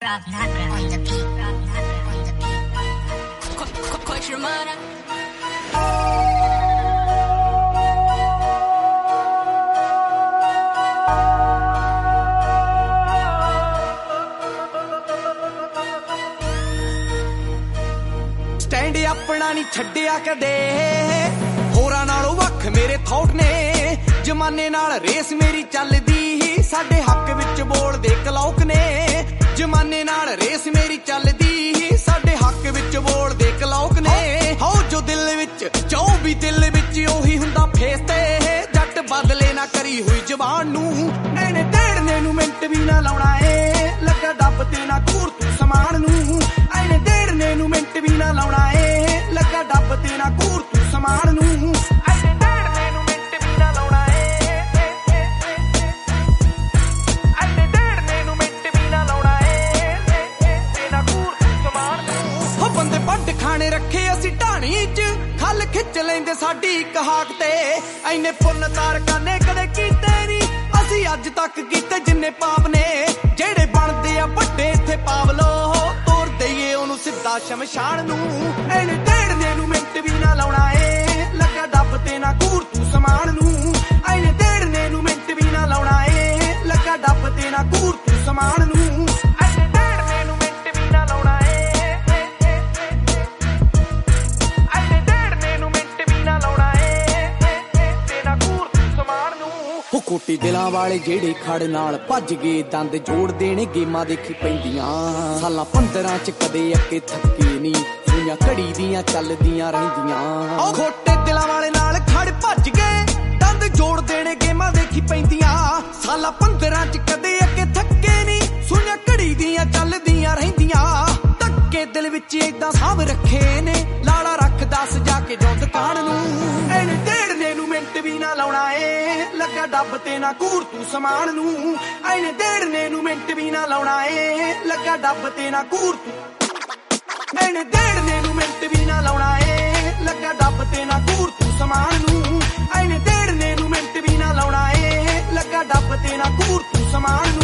Stand ਆਪਣਾ ਨਹੀਂ ਛੱਡਿਆ ਕਦੇ, ਹੋਰਾਂ ਨਾਲੋਂ ਵੱਖ ਮੇਰੇ ਥੌਟ ਨੇ। ਜ਼ਮਾਨੇ ਨਾਲ ਰੇਸ ਮੇਰੀ ਚੱਲਦੀ, ਸਾਡੇ ਹੱਕ ਵਿੱਚ ਬੋਲਦੇ ਕਲੌਕ ਨੇ। ਜ਼ਮਾਨੇ ਨਾਲ ਰੇਸ ਮੇਰੀ ਚੱਲਦੀ, ਸਾਡੇ ਹੱਕ ਵਿੱਚ ਬੋਲਦੇ ਕਲੌਕ ਨੇ। ਹੋ ਜੋ ਦਿਲ ਵਿੱਚ ਜੋ ਵੀ ਦਿਲ ਵਿੱਚ ਉਹੀ ਹੁੰਦਾ ਫੇਸ ਤੇ। ਜੱਟ ਬਦਲੇ ਨਾ ਕਰੀ ਹੋਈ ਜ਼ਬਾਨ ਨੂੰ, ਇਹਨੇ ਢੇੜਨੇ ਨੂੰ ਮਿੰਟ ਵੀ ਨਾ ਲਾਉਣਾ ਏ। ਲੱਗਾ ਡੱਬ ਤੇ ਨਾ ਘੂਰ ਤੂੰ ਸਮਾਨ ਨੂੰ, ਇਹਨੇ ਢੇੜਨੇ ਨੂੰ ਮਿੰਟ ਵੀ ਨਾ ਲਾਉਣਾ ਏ। ਲੱਗਾ ਡੱਬ ਤੇ ਨਾ ਘੂਰ ਤੂੰ ਸਮਾਨ ਨੂੰ, ਇਹਨੇ ਢੇੜਨੇ ਨੂੰ ਮਿੰਟ ਵੀ ਨਾ ਲਾਉਣਾ ਏ। ਇਹਨੇ ਢੇੜਨੇ ਨੂੰ ਮਿੰਟ ਵੀ ਨਾ ਲਾਉਣਾ ਏ, ਤੇ ਨਾ ਘੂਰ ਤੂੰ ਸਮਾਨ ਨੂੰ। ਹੋ ਬੰਦੇ ਵੱਢ ਖਾਣੇ ਰੱਖੇ ਅਸੀਂ ਢਾਣੀ 'ਚ, ਖੱਲ ਖਿੱਚ ਲੈਂਦੇ ਸਾਡੀ ਇੱਕ ਹਾਕ ਤੇ। ਐਨੇ ਪੁੰਨ ਤਾਰਕਾਂ ਨੇ ਕਦੇ ਕੀਤੇ ਨੀ ਅਸੀਂ ਅੱਜ ਤੱਕ ਕੀਤੇ ਜਿੰਨੇ ਪਾਪ ਨੇ। ਜਿਹੜੇ ਬਣਦੇ ਆ ਵੱਡੇ ਇੱਥੇ ਪਾਵਲੋ, ਤੋਰ ਦਈਏ ਉਹਨੂੰ ਸਿੱਧਾ ਸ਼ਮਸ਼ਾਨ ਨੂੰ। ਇਹਨੇ ਢੇੜਨੇ ਨੂੰ ਮਿੰਟ ਵੀ ਨਾ ਲਾਉਣਾ ਏ। ਲੱਗਾ ਡੱਬ ਤੇ ਨਾ ਘੂਰ ਤੂੰ ਸਮਾਨ ਨੂੰ, ਇਹਨੇ ਢੇੜਨੇ ਨੂੰ ਮਿੰਟ ਵੀ ਨਾ ਲਾਉਣਾ ਏ। ਲੱਗਾ ਡੱਬ ਤੇ ਨਾ ਘੂਰ ਤੂੰ ਸਮਾਨ ਨੂੰ, ਇਹਨੇ ਢੇੜਨੇ ਨੂੰ ਮਿੰਟ ਵੀ ਨਾ ਲਾਉਣਾ ਏ। ਇਹਨੇ ਢੇੜਨੇ ਨੂੰ ਮਿੰਟ ਵੀ ਨਾ ਲਾਉਣਾ ਏ, ਤੇ ਨਾ ਘੂਰ ਤੂੰ ਸਮਾਨ ਨੂੰ। ਹੋ ਕੋਟੀ ਦਿਲਾਂ ਵਾਲੇ ਜਿਹੜੇ ਖੜ ਨਾਲ ਭੱਜ ਗਏ, ਦੰਦ ਜੋੜ ਦੇਣੇ ਗੇਮਾਂ ਦੇਖੀ ਪੈਂਦੀਆਂ। ਸਾਲਾਂ 15 ਚ ਕਦੇ ਅੱਕੇ ਥੱਕੇ ਨੀ, ਦੁਨੀਆਂ ਘੜੀ ਦੀਆਂ ਚੱਲਦੀਆਂ ਰਹਿੰਦੀਆਂ। ਉਹ ਖੋਟੇ ਦਿਲਾਂ ਵਾਲੇ ਨਾਲ ਖੜ ਭੱਜ ਗਏ, ਦੰਦ ਜੋੜ ਦੇਣੇ ਗੇਮਾਂ ਦੇਖੀ ਪੈਂਦੀਆਂ। ਸਾਲਾਂ 15 ਚ ਕਦੇ ਅੱਕੇ ਥੱਕੇ ਨੀ, ਦੁਨੀਆਂ ਘੜੀ ਦੀਆਂ ਚੱਲਦੀਆਂ ਰਹਿੰਦੀਆਂ। ਧੱਕੇ ਦਿਲ ਵਿੱਚ ਏਦਾਂ ਸਾਂਭ ਰੱਖੇ ਨੇ, ਲਾੜਾ ਰੱਖਦਾ ਸਜਾ ਕੇ ਜੋ ਦੁਕਾਨ ਨੂੰ। ਇਹਨੇ ਢੇੜਨੇ ਨੂੰ ਮਿੰਟ ਵੀ ਨਾ ਲਾਉਣਾ ਏ। ਲੱਗਾ ਡੱਬ ਤੇ ਨਾ ਘੂਰ ਤੂੰ ਸਮਾਨ ਨੂੰ, ਇਹਨੇ ਢੇੜਨੇ ਨੂੰ ਮਿੰਟ ਵੀ ਨਾ ਲਾਉਣਾ ਏ। ਲੱਗਾ ਡੱਬ ਤੇ ਨਾ ਘੂਰ ਤੂੰ, ਇਹਨੇ ਢੇੜਨੇ ਨੂੰ ਮਿੰਟ ਵੀ ਨਾ ਲਾਉਣਾ ਏ। ਲੱਗਾ ਡੱਬ ਤੇ ਨਾ ਘੂਰ ਤੂੰ ਸਮਾਨ ਨੂੰ, ਇਹਨੇ ਢੇੜਨੇ ਨੂੰ ਮਿੰਟ ਵੀ ਨਾ ਲਾਉਣਾ ਏ। ਲੱਗਾ ਡੱਬ ਤੇ ਨਾ ਘੂਰ ਤੂੰ ਸਮਾਨ ਨੂੰ।